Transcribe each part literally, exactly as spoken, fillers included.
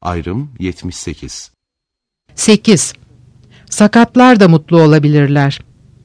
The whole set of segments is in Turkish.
Ayrım yetmiş sekiz. sekiz. Sakatlar da mutlu olabilirler.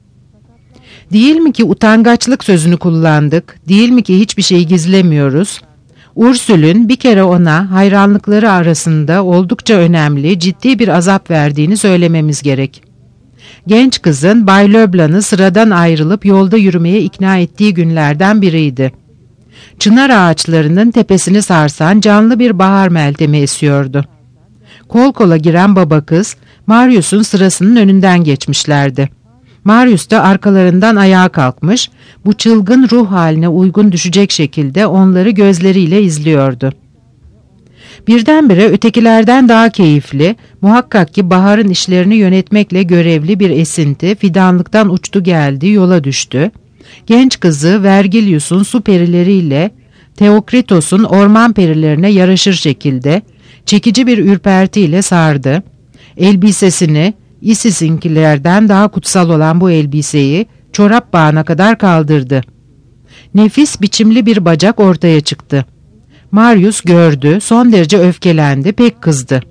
Değil mi ki utangaçlık sözünü kullandık, değil mi ki hiçbir şeyi gizlemiyoruz? Ursül'ün bir kere ona hayranlıkları arasında oldukça önemli, ciddi bir azap verdiğini söylememiz gerek. Genç kızın Bay Leblanc'ı sıradan ayrılıp yolda yürümeye ikna ettiği günlerden biriydi. Çınar ağaçlarının tepesini sarsan canlı bir bahar meltemi esiyordu. Kol kola giren baba kız, Marius'un sırasının önünden geçmişlerdi. Marius da arkalarından ayağa kalkmış, bu çılgın ruh haline uygun düşecek şekilde onları gözleriyle izliyordu. Birdenbire ötekilerden daha keyifli, muhakkak ki baharın işlerini yönetmekle görevli bir esinti fidanlıktan uçtu geldi, yola düştü. Genç kızı Vergilius'un su perileriyle Theokritos'un orman perilerine yaraşır şekilde çekici bir ürpertiyle sardı. Elbisesini, Isis'inkilerden daha kutsal olan bu elbiseyi çorap bağına kadar kaldırdı. Nefis biçimli bir bacak ortaya çıktı. Marius gördü, son derece öfkelendi, pek kızdı.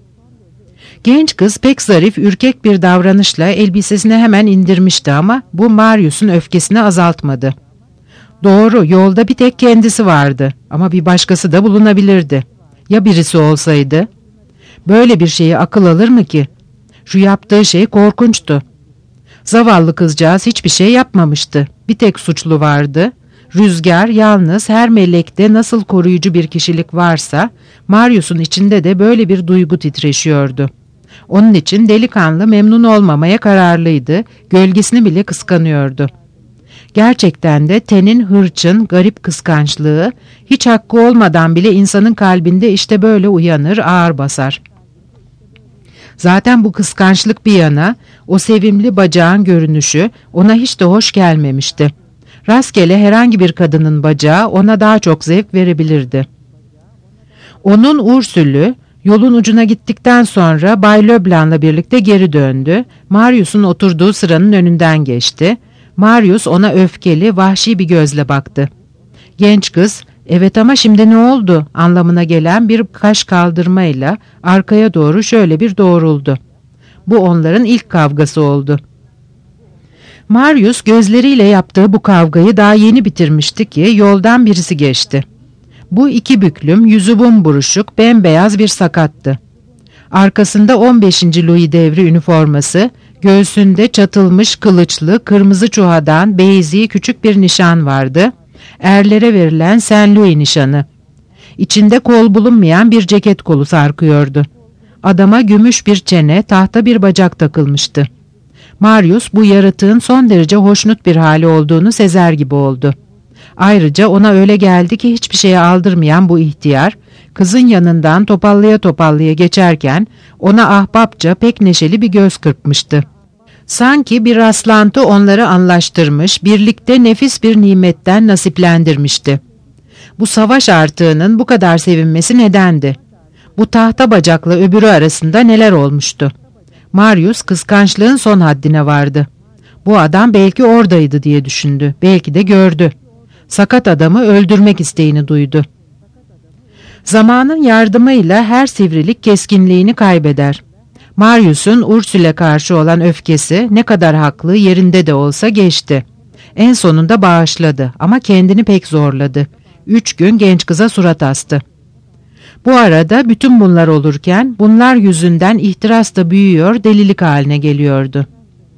Genç kız pek zarif, ürkek bir davranışla elbisesini hemen indirmişti ama bu Marius'un öfkesini azaltmadı. Doğru, yolda bir tek kendisi vardı ama bir başkası da bulunabilirdi. Ya birisi olsaydı? Böyle bir şeyi akıl alır mı ki? Şu yaptığı şey korkunçtu. Zavallı kızcağız hiçbir şey yapmamıştı. Bir tek suçlu vardı. Rüzgar yalnız her melekte nasıl koruyucu bir kişilik varsa Marius'un içinde de böyle bir duygu titreşiyordu. Onun için delikanlı memnun olmamaya kararlıydı, gölgesini bile kıskanıyordu. Gerçekten de tenin hırçın, garip kıskançlığı hiç hakkı olmadan bile insanın kalbinde işte böyle uyanır, ağır basar. Zaten bu kıskançlık bir yana, o sevimli bacağın görünüşü ona hiç de hoş gelmemişti. Rastgele herhangi bir kadının bacağı ona daha çok zevk verebilirdi. Onun Ursül'ü yolun ucuna gittikten sonra Bay Leblanc'la birlikte geri döndü. Marius'un oturduğu sıranın önünden geçti. Marius ona öfkeli, vahşi bir gözle baktı. Genç kız, "Evet ama şimdi ne oldu?" anlamına gelen bir kaş kaldırmayla arkaya doğru şöyle bir doğruldu. Bu onların ilk kavgası oldu. Marius gözleriyle yaptığı bu kavgayı daha yeni bitirmişti ki yoldan birisi geçti. Bu iki büklüm, yüzü bumburuşuk, bembeyaz bir sakattı. Arkasında on beşinci Louis devri üniforması, göğsünde çatılmış kılıçlı kırmızı çuhadan beyzi küçük bir nişan vardı. Erlere verilen Saint Louis nişanı. İçinde kol bulunmayan bir ceket kolu sarkıyordu. Adama gümüş bir çene, tahta bir bacak takılmıştı. Marius bu yaratığın son derece hoşnut bir hali olduğunu sezer gibi oldu. Ayrıca ona öyle geldi ki hiçbir şeye aldırmayan bu ihtiyar, kızın yanından topallaya topallaya geçerken ona ahbapça pek neşeli bir göz kırpmıştı. Sanki bir rastlantı onları anlaştırmış, birlikte nefis bir nimetten nasiplendirmişti. Bu savaş artığının bu kadar sevinmesi nedendi? Bu tahta bacakla öbürü arasında neler olmuştu? Marius kıskançlığın son haddine vardı. Bu adam belki oradaydı diye düşündü, belki de gördü. Sakat adamı öldürmek isteğini duydu. Zamanın yardımıyla her sivrilik keskinliğini kaybeder. Marius'un Ursül'e karşı olan öfkesi ne kadar haklı yerinde de olsa geçti. En sonunda bağışladı ama kendini pek zorladı. Üç gün genç kıza surat astı. Bu arada bütün bunlar olurken bunlar yüzünden ihtiras da büyüyor, delilik haline geliyordu.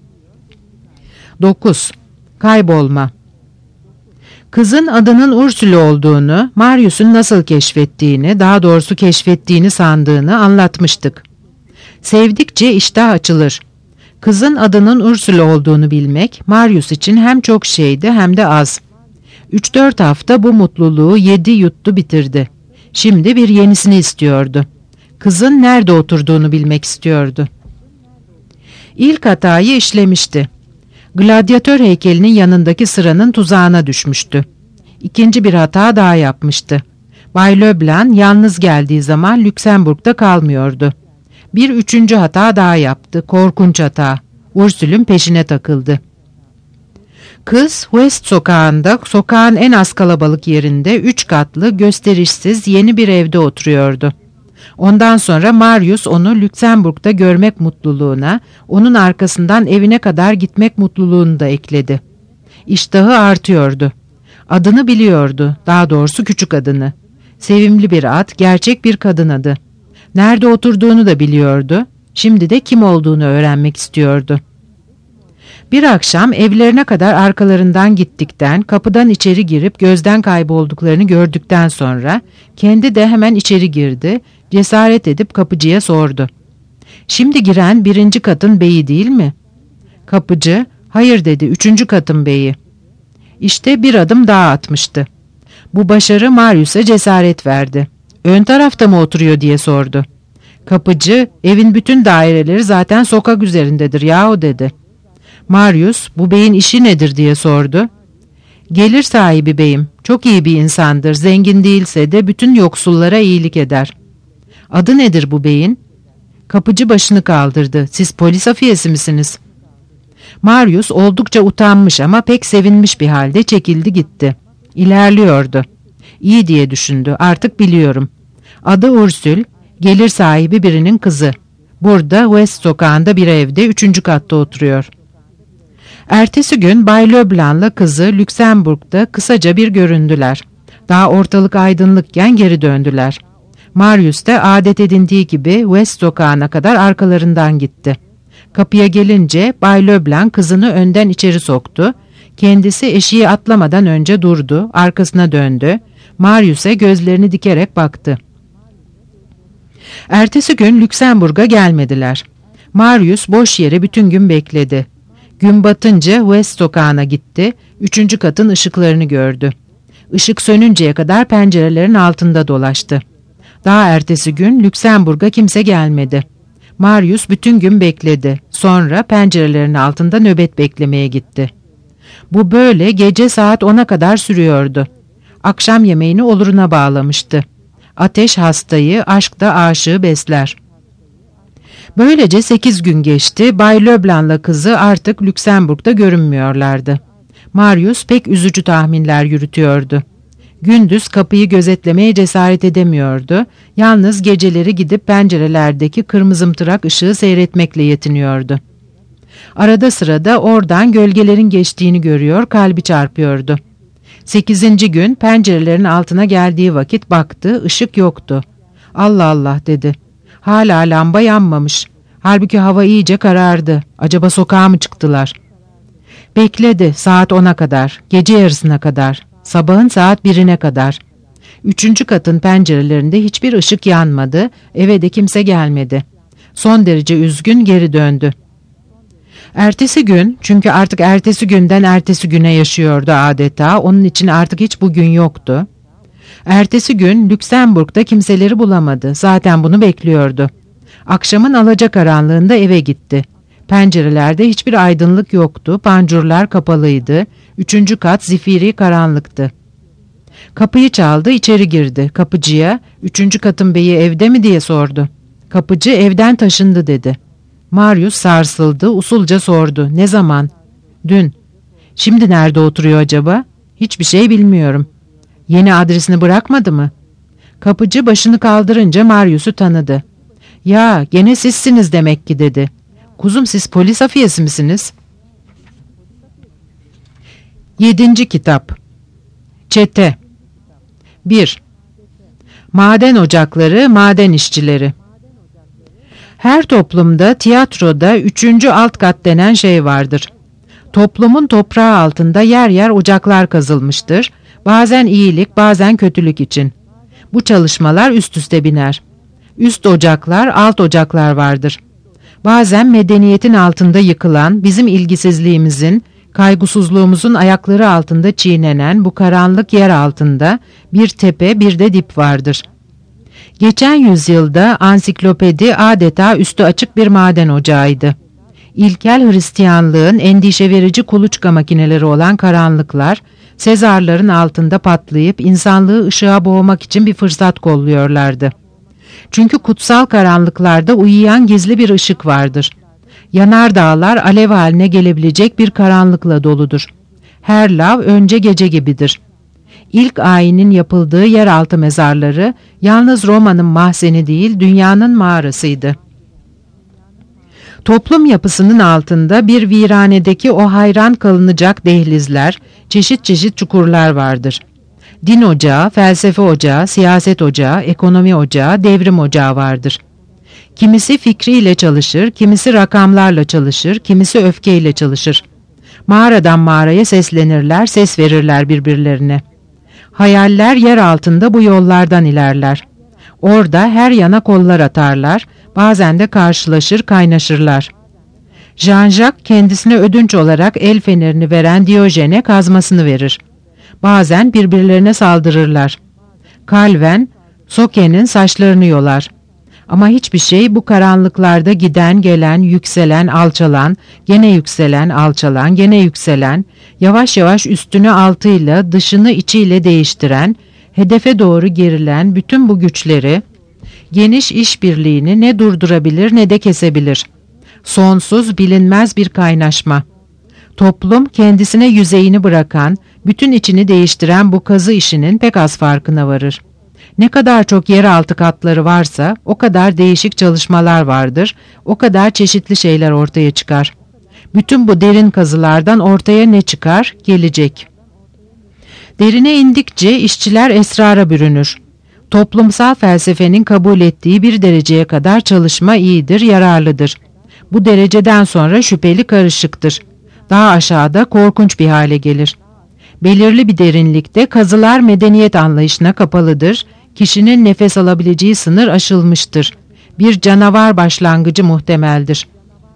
dokuz. Kaybolma. Kızın adının Ursül olduğunu, Marius'un nasıl keşfettiğini, daha doğrusu keşfettiğini sandığını anlatmıştık. Sevdikçe iştah açılır. Kızın adının Ursül olduğunu bilmek, Marius için hem çok şeydi hem de az. Üç dört hafta bu mutluluğu yedi yuttu bitirdi. Şimdi bir yenisini istiyordu. Kızın nerede oturduğunu bilmek istiyordu. İlk hatayı işlemişti. Gladyatör heykelinin yanındaki sıranın tuzağına düşmüştü. İkinci bir hata daha yapmıştı. Bay Leblanc yalnız geldiği zaman Lüksemburg'da kalmıyordu. Bir üçüncü hata daha yaptı, korkunç hata. Ursül'ün peşine takıldı. Kız West sokağında, sokağın en az kalabalık yerinde üç katlı gösterişsiz yeni bir evde oturuyordu. Ondan sonra Marius onu Lüksemburg'da görmek mutluluğuna, onun arkasından evine kadar gitmek mutluluğunu da ekledi. İştahı artıyordu. Adını biliyordu, daha doğrusu küçük adını. Sevimli bir ad, gerçek bir kadın adı. Nerede oturduğunu da biliyordu. Şimdi de kim olduğunu öğrenmek istiyordu. Bir akşam evlerine kadar arkalarından gittikten, kapıdan içeri girip gözden kaybolduklarını gördükten sonra kendi de hemen içeri girdi, cesaret edip kapıcıya sordu. "Şimdi giren birinci katın beyi değil mi?" Kapıcı, "Hayır," dedi, "üçüncü katın beyi." İşte bir adım daha atmıştı. Bu başarı Marius'a cesaret verdi. "Ön tarafta mı oturuyor?" diye sordu. Kapıcı, "Evin bütün daireleri zaten sokak üzerindedir yahu," dedi. Marius, "Bu beyin işi nedir?" diye sordu. "Gelir sahibi beyim, çok iyi bir insandır, zengin değilse de bütün yoksullara iyilik eder." "Adı nedir bu beyin?" Kapıcı başını kaldırdı. "Siz polis afiyesi misiniz?" Marius oldukça utanmış ama pek sevinmiş bir halde çekildi gitti. İlerliyordu. İyi diye düşündü, artık biliyorum. Adı Ursül, gelir sahibi birinin kızı. Burada West sokağında bir evde üçüncü katta oturuyor. Ertesi gün Bay Leblanc'la kızı Lüksemburg'da kısaca bir göründüler. Daha ortalık aydınlıkken geri döndüler. Marius da adet edindiği gibi West sokağına kadar arkalarından gitti. Kapıya gelince Bay Leblanc kızını önden içeri soktu. Kendisi eşiği atlamadan önce durdu, arkasına döndü. Marius'a gözlerini dikerek baktı. Ertesi gün Lüksemburg'a gelmediler. Marius boş yere bütün gün bekledi. Gün batınca West sokağına gitti, üçüncü katın ışıklarını gördü. Işık sönünceye kadar pencerelerin altında dolaştı. Daha ertesi gün Lüksemburg'a kimse gelmedi. Marius bütün gün bekledi. Sonra pencerelerin altında nöbet beklemeye gitti. Bu böyle gece saat ona kadar sürüyordu. Akşam yemeğini oluruna bağlamıştı. Ateş hastayı, aşk da aşığı besler. Böylece sekiz gün geçti. Bay Leblanc'la kızı artık Lüksemburg'da görünmüyorlardı. Marius pek üzücü tahminler yürütüyordu. Gündüz kapıyı gözetlemeye cesaret edemiyordu. Yalnız geceleri gidip pencerelerdeki kırmızımtırak ışığı seyretmekle yetiniyordu. Arada sırada oradan gölgelerin geçtiğini görüyor, kalbi çarpıyordu. Sekizinci gün pencerelerin altına geldiği vakit baktı, ışık yoktu. "Allah Allah," dedi. "Hala lamba yanmamış. Halbuki hava iyice karardı. Acaba sokağa mı çıktılar?" Bekledi saat ona kadar, gece yarısına kadar, sabahın saat birine kadar. Üçüncü katın pencerelerinde hiçbir ışık yanmadı, eve de kimse gelmedi. Son derece üzgün geri döndü. Ertesi gün, çünkü artık ertesi günden ertesi güne yaşıyordu adeta, onun için artık hiç bugün yoktu. Ertesi gün Lüksemburg'da kimseleri bulamadı, zaten bunu bekliyordu. Akşamın alacakaranlığında eve gitti. Pencerelerde hiçbir aydınlık yoktu, pancurlar kapalıydı, üçüncü kat zifiri karanlıktı. Kapıyı çaldı, içeri girdi. Kapıcıya, "Üçüncü katın beyi evde mi?" diye sordu. Kapıcı, "Evden taşındı," dedi. Marius sarsıldı, usulca sordu. "Ne zaman?" "Dün." "Şimdi nerede oturuyor acaba?" "Hiçbir şey bilmiyorum." "Yeni adresini bırakmadı mı?" Kapıcı başını kaldırınca Marius'u tanıdı. "Ya, gene sizsiniz demek ki," dedi. "Kuzum, siz polis afiyesi misiniz?" Yedinci kitap. Çete. bir. Maden ocakları, maden işçileri. Her toplumda, tiyatroda üçüncü alt kat denen şey vardır. Toplumun toprağı altında yer yer ocaklar kazılmıştır. Bazen iyilik, bazen kötülük için. Bu çalışmalar üst üste biner. Üst ocaklar, alt ocaklar vardır. Bazen medeniyetin altında yıkılan, bizim ilgisizliğimizin, kaygısızlığımızın ayakları altında çiğnenen bu karanlık yer altında bir tepe, bir de dip vardır. Geçen yüzyılda ansiklopedi adeta üstü açık bir maden ocağıydı. İlkel Hristiyanlığın endişe verici kuluçka makineleri olan karanlıklar, Sezarların altında patlayıp insanlığı ışığa boğmak için bir fırsat kolluyorlardı. Çünkü kutsal karanlıklarda uyuyan gizli bir ışık vardır. Yanardağlar alev haline gelebilecek bir karanlıkla doludur. Her lav önce gece gibidir. İlk ayinin yapıldığı yeraltı mezarları yalnız Roma'nın mahzeni değil, dünyanın mağarasıydı. Toplum yapısının altında bir viranedeki o hayran kalınacak dehlizler, çeşit çeşit çukurlar vardır. Din ocağı, felsefe ocağı, siyaset ocağı, ekonomi ocağı, devrim ocağı vardır. Kimisi fikriyle çalışır, kimisi rakamlarla çalışır, kimisi öfkeyle çalışır. Mağaradan mağaraya seslenirler, ses verirler birbirlerine. Hayaller yer altında bu yollardan ilerler. Orada her yana kollar atarlar, bazen de karşılaşır, kaynaşırlar. Jean-Jacques kendisine ödünç olarak el fenerini veren Diyojen'e kazmasını verir. Bazen birbirlerine saldırırlar. Calvin, Soke'nin saçlarını yolar. Ama hiçbir şey bu karanlıklarda giden, gelen, yükselen, alçalan, gene yükselen, alçalan, gene yükselen, yavaş yavaş üstünü altıyla, dışını içiyle değiştiren, hedefe doğru gerilen bütün bu güçleri, geniş işbirliğini ne durdurabilir ne de kesebilir. Sonsuz, bilinmez bir kaynaşma. Toplum kendisine yüzeyini bırakan, bütün içini değiştiren bu kazı işinin pek az farkına varır. Ne kadar çok yeraltı katları varsa o kadar değişik çalışmalar vardır, o kadar çeşitli şeyler ortaya çıkar. Bütün bu derin kazılardan ortaya ne çıkar? Gelecek. Derine indikçe işçiler esrara bürünür. Toplumsal felsefenin kabul ettiği bir dereceye kadar çalışma iyidir, yararlıdır. Bu dereceden sonra şüpheli, karışıktır. Daha aşağıda korkunç bir hale gelir. Belirli bir derinlikte kazılar medeniyet anlayışına kapalıdır, kişinin nefes alabileceği sınır aşılmıştır. Bir canavar başlangıcı muhtemeldir.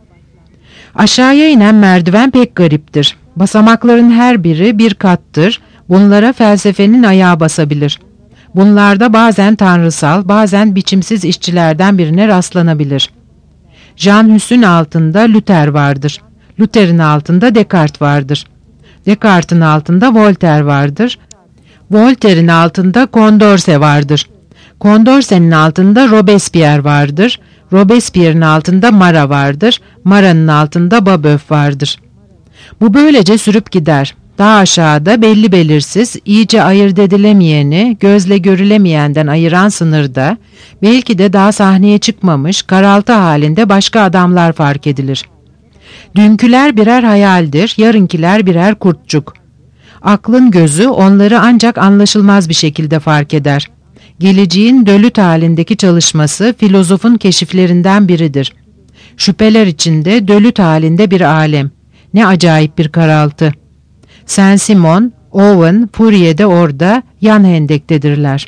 Aşağıya inen merdiven pek gariptir. Basamakların her biri bir kattır, bunlara felsefenin ayağı basabilir. Bunlarda bazen tanrısal, bazen biçimsiz işçilerden birine rastlanabilir. Jean Hus'un altında Luther vardır. Luther'in altında Descartes vardır. Descartes'in altında Voltaire vardır. Voltaire'in altında Condorcet vardır. Condorcet'in altında Robespierre vardır. Robespierre'in altında Marat vardır. Marat'ın altında Babeuf vardır. Bu böylece sürüp gider. Daha aşağıda belli belirsiz, iyice ayırt edilemeyeni, gözle görülemeyenden ayıran sınırda, belki de daha sahneye çıkmamış, karaltı halinde başka adamlar fark edilir. Dünküler birer hayaldir, yarınkiler birer kurtçuk. Aklın gözü onları ancak anlaşılmaz bir şekilde fark eder. Geleceğin dölüt halindeki çalışması filozofun keşiflerinden biridir. Şüpheler içinde dölüt halinde bir alem. Ne acayip bir karaltı. Saint-Simon, Owen, Fourier de orada yan hendektedirler.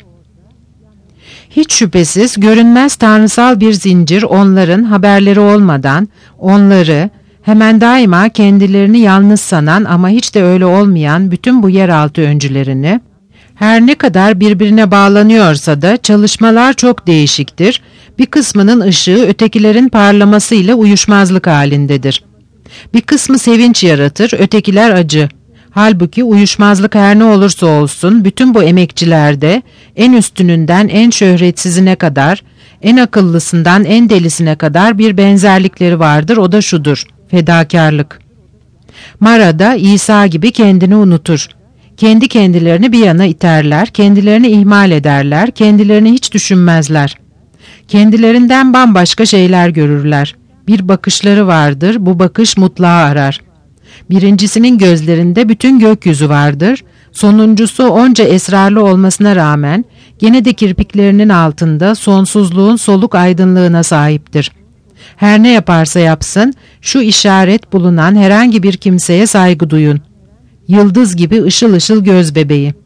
Hiç şüphesiz görünmez tanrısal bir zincir onların haberleri olmadan, onları hemen daima kendilerini yalnız sanan ama hiç de öyle olmayan bütün bu yeraltı öncülerini, her ne kadar birbirine bağlanıyorsa da çalışmalar çok değişiktir, bir kısmının ışığı ötekilerin parlamasıyla uyuşmazlık halindedir. Bir kısmı sevinç yaratır, ötekiler acı. Halbuki uyuşmazlık her ne olursa olsun bütün bu emekçilerde en üstününden en şöhretsizine kadar, en akıllısından en delisine kadar bir benzerlikleri vardır, o da şudur: fedakarlık. Marat da İsa gibi kendini unutur. Kendi kendilerini bir yana iterler, kendilerini ihmal ederler, kendilerini hiç düşünmezler. Kendilerinden bambaşka şeyler görürler. Bir bakışları vardır, bu bakış mutlağı arar. Birincisinin gözlerinde bütün gökyüzü vardır, sonuncusu onca esrarlı olmasına rağmen gene de kirpiklerinin altında sonsuzluğun soluk aydınlığına sahiptir. Her ne yaparsa yapsın, şu işaret bulunan herhangi bir kimseye saygı duyun. Yıldız gibi ışıl ışıl göz bebeği.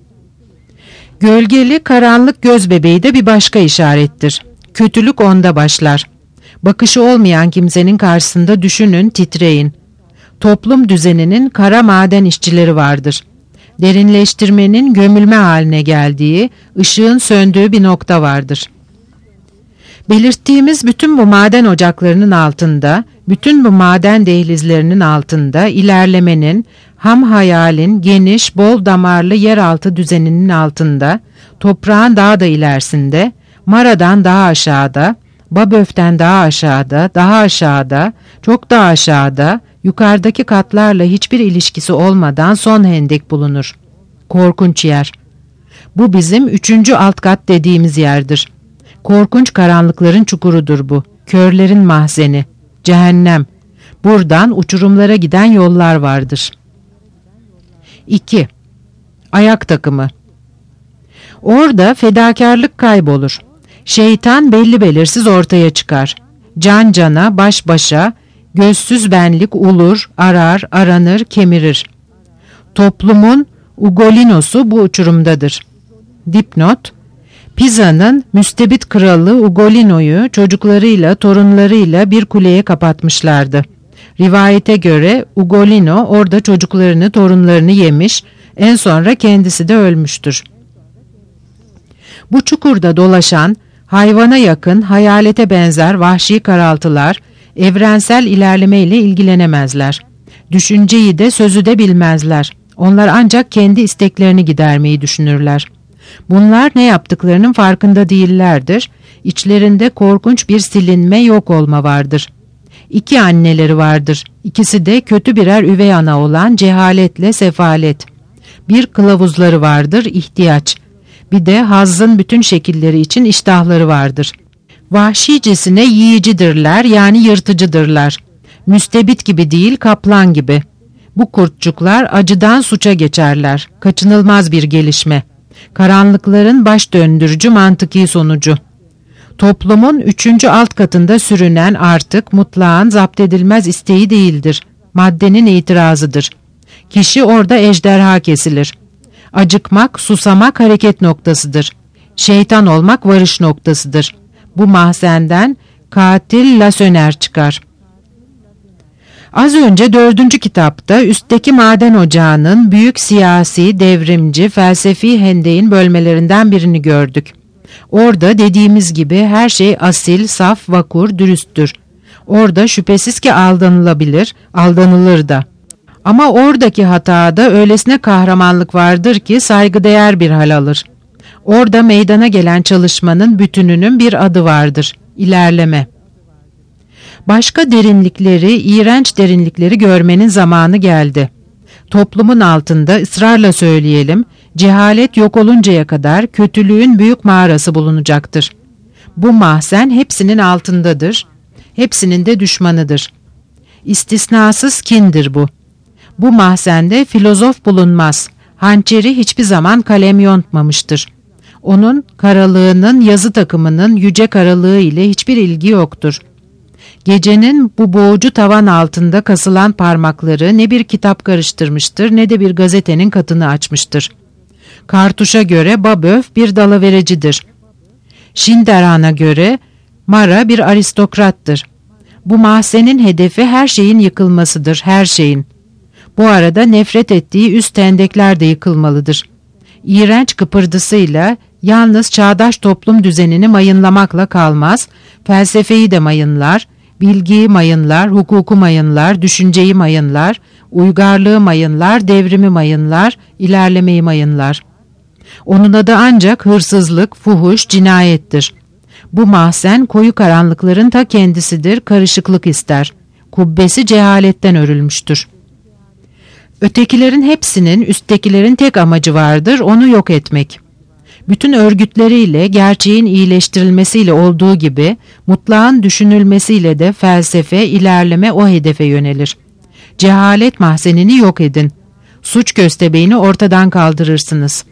Gölgeli, karanlık göz bebeği de bir başka işarettir. Kötülük onda başlar. Bakışı olmayan kimsenin karşısında düşünün, titreyin. Toplum düzeninin kara maden işçileri vardır. Derinleştirmenin gömülme haline geldiği, ışığın söndüğü bir nokta vardır. Belirttiğimiz bütün bu maden ocaklarının altında, bütün bu maden dehlizlerinin altında ilerlemenin, ham hayalin, geniş, bol damarlı yeraltı düzeninin altında, toprağın daha da ilerisinde, Marat'dan daha aşağıda, Babeuf'ten daha aşağıda, daha aşağıda, çok daha aşağıda, yukarıdaki katlarla hiçbir ilişkisi olmadan son hendek bulunur. Korkunç yer. Bu bizim üçüncü alt kat dediğimiz yerdir. Korkunç karanlıkların çukurudur bu. Körlerin mahzeni. Cehennem. Buradan uçurumlara giden yollar vardır. iki. Ayak takımı. Orada fedakarlık kaybolur. Şeytan belli belirsiz ortaya çıkar. Can cana, baş başa, gözsüz benlik ulur, arar, aranır, kemirir. Toplumun Ugolinosu bu uçurumdadır. Dipnot: Pisa'nın müstebit kralı Ugolino'yu çocuklarıyla, torunlarıyla bir kuleye kapatmışlardı. Rivayete göre Ugolino orada çocuklarını, torunlarını yemiş, en sonra kendisi de ölmüştür. Bu çukurda dolaşan, hayvana yakın, hayalete benzer vahşi karaltılar, evrensel ilerlemeyle ilgilenemezler. Düşünceyi de sözü de bilmezler. Onlar ancak kendi isteklerini gidermeyi düşünürler. Bunlar ne yaptıklarının farkında değillerdir. İçlerinde korkunç bir silinme, yok olma vardır. İki anneleri vardır. İkisi de kötü birer üvey ana olan cehaletle sefalet. Bir kılavuzları vardır, ihtiyaç. Bir de hazzın bütün şekilleri için iştahları vardır. Vahşicesine yiyicidirler, yani yırtıcıdırlar. Müstebit gibi değil, kaplan gibi. Bu kurtçuklar acıdan suça geçerler. Kaçınılmaz bir gelişme. Karanlıkların baş döndürücü mantıki sonucu. Toplumun üçüncü alt katında sürünen artık mutlağın zapt edilmez isteği değildir. Maddenin itirazıdır. Kişi orada ejderha kesilir. Acıkmak, susamak hareket noktasıdır. Şeytan olmak varış noktasıdır. Bu mahzenden katil lasöner çıkar. Az önce dördüncü kitapta üstteki maden ocağının büyük siyasi, devrimci, felsefi hendeğin bölmelerinden birini gördük. Orada dediğimiz gibi her şey asil, saf, vakur, dürüsttür. Orada şüphesiz ki aldanılabilir, aldanılır da. Ama oradaki hatada öylesine kahramanlık vardır ki saygıdeğer bir hal alır. Orada meydana gelen çalışmanın bütününün bir adı vardır: İlerleme. Başka derinlikleri, iğrenç derinlikleri görmenin zamanı geldi. Toplumun altında, ısrarla söyleyelim, cehalet yok oluncaya kadar kötülüğün büyük mağarası bulunacaktır. Bu mahzen hepsinin altındadır, hepsinin de düşmanıdır. İstisnasız kindir bu. Bu mahzende filozof bulunmaz, hançeri hiçbir zaman kalem yontmamıştır. Onun karalığının, yazı takımının yüce karalığı ile hiçbir ilgi yoktur. Gecenin bu boğucu tavan altında kasılan parmakları ne bir kitap karıştırmıştır, ne de bir gazetenin katını açmıştır. Kartuş'a göre Babeuf bir dalaverecidir. Şinderan'a göre Mara bir aristokrattır. Bu mahzenin hedefi her şeyin yıkılmasıdır, her şeyin. Bu arada nefret ettiği üst tendekler de yıkılmalıdır. İğrenç kıpırdısıyla yalnız çağdaş toplum düzenini mayınlamakla kalmaz, felsefeyi de mayınlar, bilgiyi mayınlar, hukuku mayınlar, düşünceyi mayınlar, uygarlığı mayınlar, devrimi mayınlar, ilerlemeyi mayınlar. Onun adı ancak hırsızlık, fuhuş, cinayettir. Bu mahzen koyu karanlıkların ta kendisidir, karışıklık ister. Kubbesi cehaletten örülmüştür. Ötekilerin hepsinin, üsttekilerin tek amacı vardır, onu yok etmek. Bütün örgütleriyle, gerçeğin iyileştirilmesiyle olduğu gibi, mutlağın düşünülmesiyle de felsefe, ilerleme o hedefe yönelir. Cehalet mahzenini yok edin. Suç köstebeğini ortadan kaldırırsınız.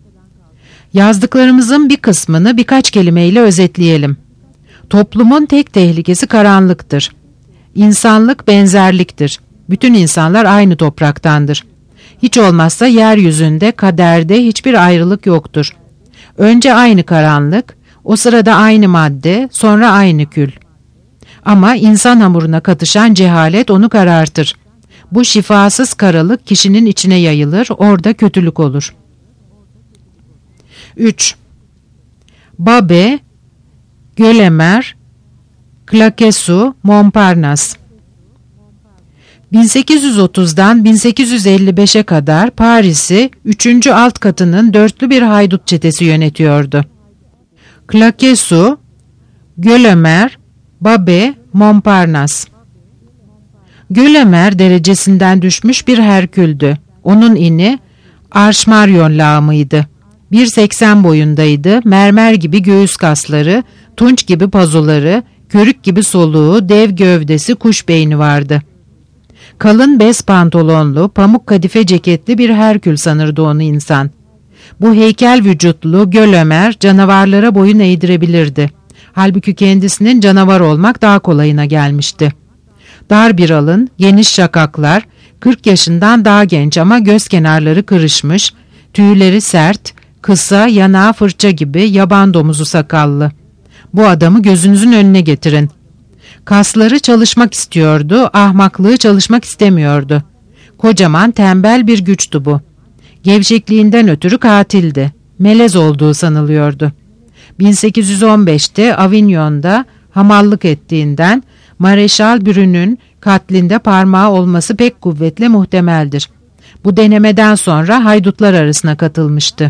Yazdıklarımızın bir kısmını birkaç kelimeyle özetleyelim. Toplumun tek tehlikesi karanlıktır. İnsanlık benzerliktir. Bütün insanlar aynı topraktandır. Hiç olmazsa yeryüzünde, kaderde hiçbir ayrılık yoktur. Önce aynı karanlık, o sırada aynı madde, sonra aynı kül. Ama insan hamuruna katışan cehalet onu karartır. Bu şifasız karalık kişinin içine yayılır, orada kötülük olur. üç. Babe, Gölemer, Claquesous, Montparnasse. bin sekiz yüz otuzdan bin sekiz yüz elli beşe kadar Paris'i üçüncü alt katının dörtlü bir haydut çetesi yönetiyordu. Claquesous, Gölemer, Babe, Montparnasse. Gölemer derecesinden düşmüş bir herküldü. Onun ini Arşmaryon lağımıydı. bir seksen boyundaydı, mermer gibi göğüs kasları, tunç gibi pazuları, körük gibi soluğu, dev gövdesi, kuş beyni vardı. Kalın bez pantolonlu, pamuk kadife ceketli bir Herkül sanırdı onu insan. Bu heykel vücutlu Gölömer canavarlara boyun eğdirebilirdi. Halbuki kendisinin canavar olmak daha kolayına gelmişti. Dar bir alın, geniş şakaklar, kırk yaşından daha genç ama göz kenarları kırışmış, tüyleri sert, kısa, yanağı fırça gibi yaban domuzu sakallı. Bu adamı gözünüzün önüne getirin. Kasları çalışmak istiyordu, ahmaklığı çalışmak istemiyordu. Kocaman tembel bir güçtü bu. Gevşekliğinden ötürü katildi. Melez olduğu sanılıyordu. bin sekiz yüz on beşte Avignon'da hamallık ettiğinden Mareşal Brün'ün katlinde parmağı olması pek kuvvetle muhtemeldir. Bu denemeden sonra haydutlar arasına katılmıştı.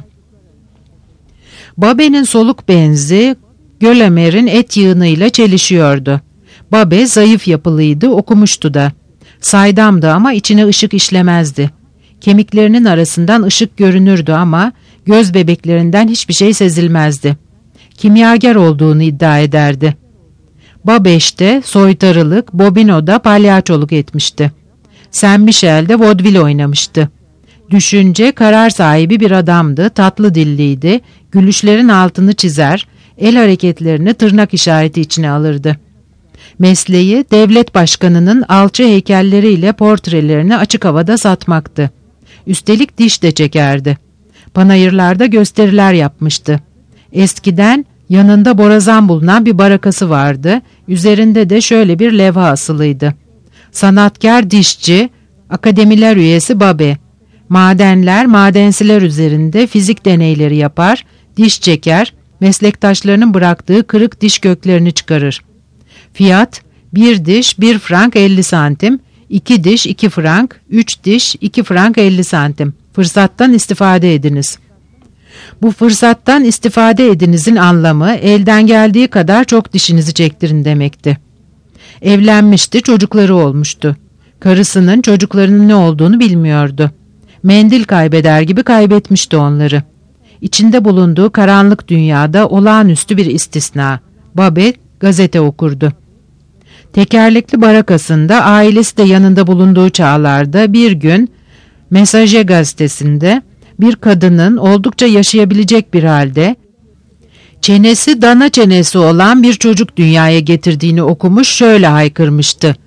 Babet'in soluk benzi Gölömer'in et yığınıyla çelişiyordu. Babet zayıf yapılıydı, okumuştu da. Saydamdı ama içine ışık işlemezdi. Kemiklerinin arasından ışık görünürdü ama göz bebeklerinden hiçbir şey sezilmezdi. Kimyager olduğunu iddia ederdi. Babet'te soytarılık, Bobino'da palyaçoluk etmişti. Saint Michel'de vodvil oynamıştı. Düşünce karar sahibi bir adamdı, tatlı dilliydi, gülüşlerin altını çizer, el hareketlerini tırnak işareti içine alırdı. Mesleği devlet başkanının alçı heykelleriyle portrelerini açık havada satmaktı. Üstelik diş de çekerdi. Panayırlarda gösteriler yapmıştı. Eskiden yanında borazan bulunan bir barakası vardı, üzerinde de şöyle bir levha asılıydı. Sanatkar dişçi, akademiler üyesi Babet. Madenler, madensiler üzerinde fizik deneyleri yapar, diş çeker, meslektaşlarının bıraktığı kırık diş köklerini çıkarır. Fiyat, bir diş bir frank elli santim, iki diş iki frank, üç diş iki frank elli santim. Fırsattan istifade ediniz. Bu fırsattan istifade edinizin anlamı elden geldiği kadar çok dişinizi çektirin demekti. Evlenmişti, çocukları olmuştu. Karısının çocuklarının ne olduğunu bilmiyordu. Mendil kaybeder gibi kaybetmişti onları. İçinde bulunduğu karanlık dünyada olağanüstü bir istisna. Babet gazete okurdu. Tekerlekli barakasında ailesi de yanında bulunduğu çağlarda bir gün Messager gazetesinde bir kadının oldukça yaşayabilecek bir halde çenesi dana çenesi olan bir çocuk dünyaya getirdiğini okumuş, şöyle haykırmıştı.